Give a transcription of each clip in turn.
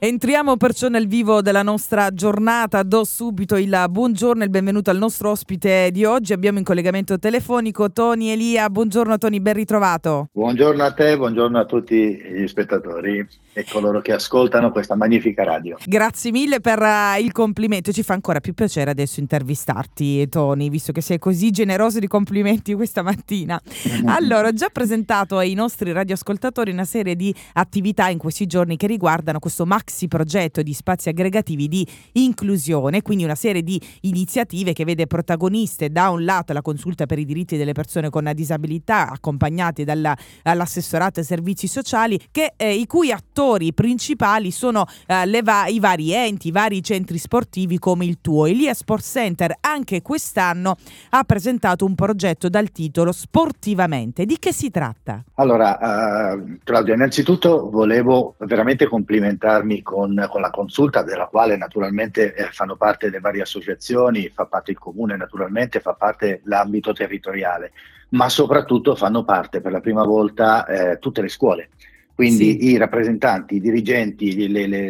Entriamo perciò nel vivo della nostra giornata. Do subito il buongiorno e il benvenuto al nostro ospite di oggi. Abbiamo in collegamento telefonico Tony Elia. Buongiorno Tony, ben ritrovato. Buongiorno a te, buongiorno a tutti gli spettatori e coloro che ascoltano questa magnifica radio. Grazie mille per il complimento. Ci fa ancora più piacere adesso intervistarti, Tony, visto che sei così generoso di complimenti questa mattina. Allora, ho già presentato ai nostri radioascoltatori una serie di attività in questi giorni che riguardano questo maxi progetto di spazi aggregativi di inclusione, quindi una serie di iniziative che vede protagoniste da un lato la consulta per i diritti delle persone con disabilità, accompagnati dall'assessorato ai servizi sociali, i cui attori principali sono i vari enti, i vari centri sportivi come il tuo. Elia Sport Center anche quest'anno ha presentato un progetto dal titolo Sportivamente. Di che si tratta? Allora, Claudio, innanzitutto volevo veramente complimentarmi con la consulta, della quale naturalmente fanno parte le varie associazioni, fa parte il comune naturalmente, fa parte l'ambito territoriale, ma soprattutto fanno parte per la prima volta tutte le scuole. Quindi sì, i rappresentanti, i dirigenti,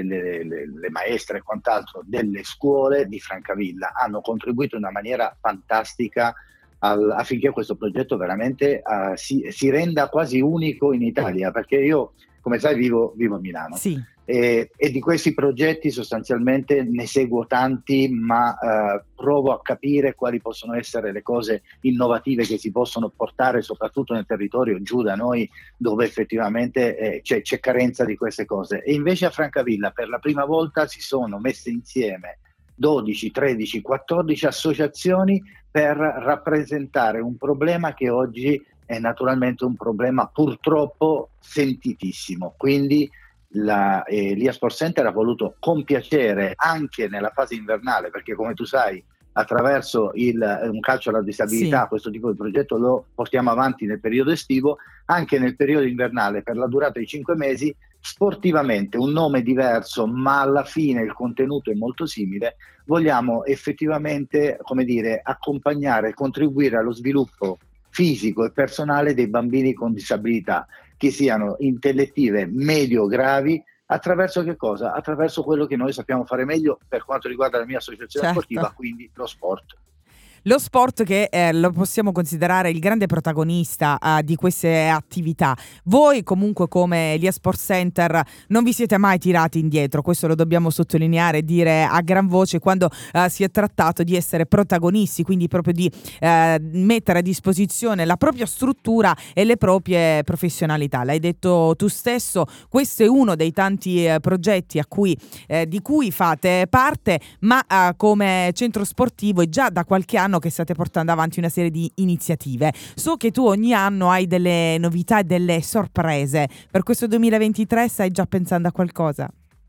le maestre e quant'altro delle scuole di Francavilla hanno contribuito in una maniera fantastica affinché questo progetto veramente si renda quasi unico in Italia, perché io, come sai, vivo a Milano. Sì. E di questi progetti sostanzialmente ne seguo tanti, ma provo a capire quali possono essere le cose innovative che si possono portare soprattutto nel territorio giù da noi, dove effettivamente c'è carenza di queste cose. E invece a Francavilla per la prima volta si sono messe insieme 12, 13, 14 associazioni per rappresentare un problema che oggi è naturalmente un problema purtroppo sentitissimo. Quindi l'Elia Sport Center ha voluto compiacere anche nella fase invernale, perché come tu sai attraverso un calcio alla disabilità, sì, questo tipo di progetto lo portiamo avanti nel periodo estivo, anche nel periodo invernale per la durata di 5 mesi, sportivamente, un nome diverso ma alla fine il contenuto è molto simile. Vogliamo effettivamente, come dire, accompagnare e contribuire allo sviluppo fisico e personale dei bambini con disabilità, che siano intellettive medio-gravi, attraverso che cosa? Attraverso quello che noi sappiamo fare meglio per quanto riguarda la mia associazione sportiva, quindi lo sport. Lo sport che lo possiamo considerare il grande protagonista di queste attività. Voi comunque come Elia Sport Center non vi siete mai tirati indietro, questo lo dobbiamo sottolineare e dire a gran voce quando si è trattato di essere protagonisti, quindi proprio di mettere a disposizione la propria struttura e le proprie professionalità. L'hai detto tu stesso, questo è uno dei tanti progetti di cui fate parte, ma come centro sportivo è già da qualche anno che state portando avanti una serie di iniziative. So che tu ogni anno hai delle novità e delle sorprese. Per questo 2023 stai già pensando a qualcosa?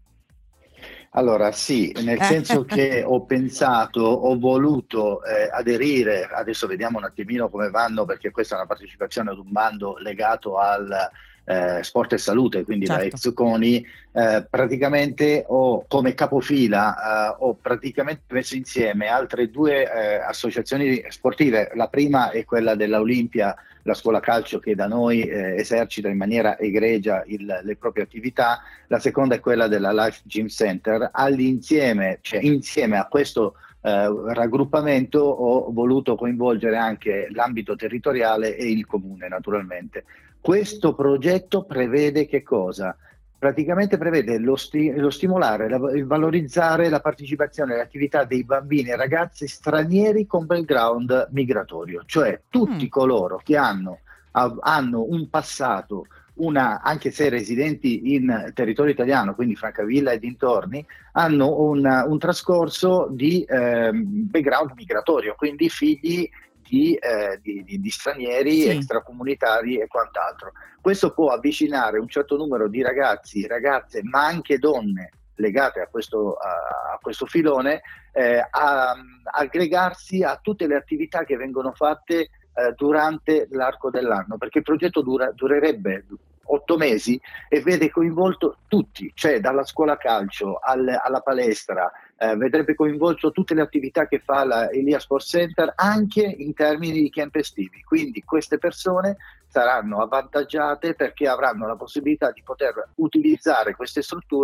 Allora sì, nel senso che ho voluto aderire, adesso vediamo un attimino come vanno, perché questa è una partecipazione ad un bando legato al sport e salute, quindi certo, da ex CONI, praticamente come capofila ho praticamente messo insieme altre due associazioni sportive. La prima è quella dell'Olimpia, la scuola calcio che da noi esercita in maniera egregia le proprie attività. La seconda è quella della Life Gym Center. Insieme a questo raggruppamento ho voluto coinvolgere anche l'ambito territoriale e il comune naturalmente. Questo progetto prevede che cosa? Praticamente prevede lo stimolare, il valorizzare la partecipazione alle attività dei bambini e ragazzi stranieri con background migratorio, cioè tutti coloro che hanno un passato, anche se residenti in territorio italiano, quindi Francavilla e dintorni, hanno un trascorso di background migratorio, quindi figli di stranieri, sì, extracomunitari e quant'altro. Questo può avvicinare un certo numero di ragazzi, ragazze, ma anche donne legate a questo filone, a aggregarsi a tutte le attività che vengono fatte durante l'arco dell'anno, perché il progetto durerebbe 8 mesi e vede coinvolto tutti, cioè dalla scuola calcio alla palestra, vedrebbe coinvolto tutte le attività che fa la Elia Sport Center anche in termini di camp estivi. Quindi queste persone saranno avvantaggiate perché avranno la possibilità di poter utilizzare queste strutture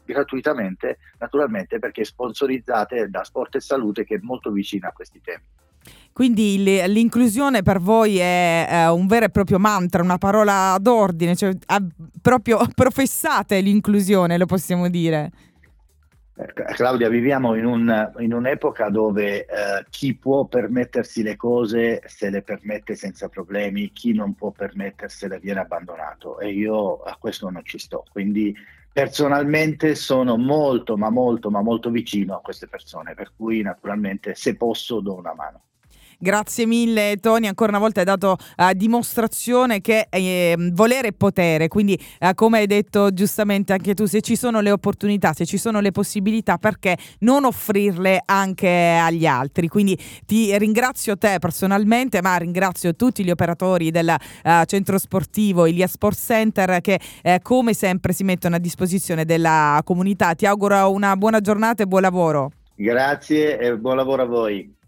gratuitamente, naturalmente, perché sponsorizzate da Sport e Salute, che è molto vicina a questi temi. Quindi l'inclusione per voi è un vero e proprio mantra, una parola d'ordine, cioè proprio professate l'inclusione, lo possiamo dire. Claudia, viviamo in un'epoca dove chi può permettersi le cose se le permette senza problemi, chi non può permettersele viene abbandonato, e io a questo non ci sto. Quindi personalmente sono molto, ma molto, ma molto vicino a queste persone, per cui naturalmente se posso do una mano. Grazie mille Tony, ancora una volta hai dato dimostrazione che volere è potere, quindi come hai detto giustamente anche tu, se ci sono le opportunità, se ci sono le possibilità, perché non offrirle anche agli altri? Quindi ti ringrazio te personalmente, ma ringrazio tutti gli operatori del centro sportivo Ilia Sport Center che come sempre si mettono a disposizione della comunità. Ti auguro una buona giornata e buon lavoro. Grazie e buon lavoro a voi.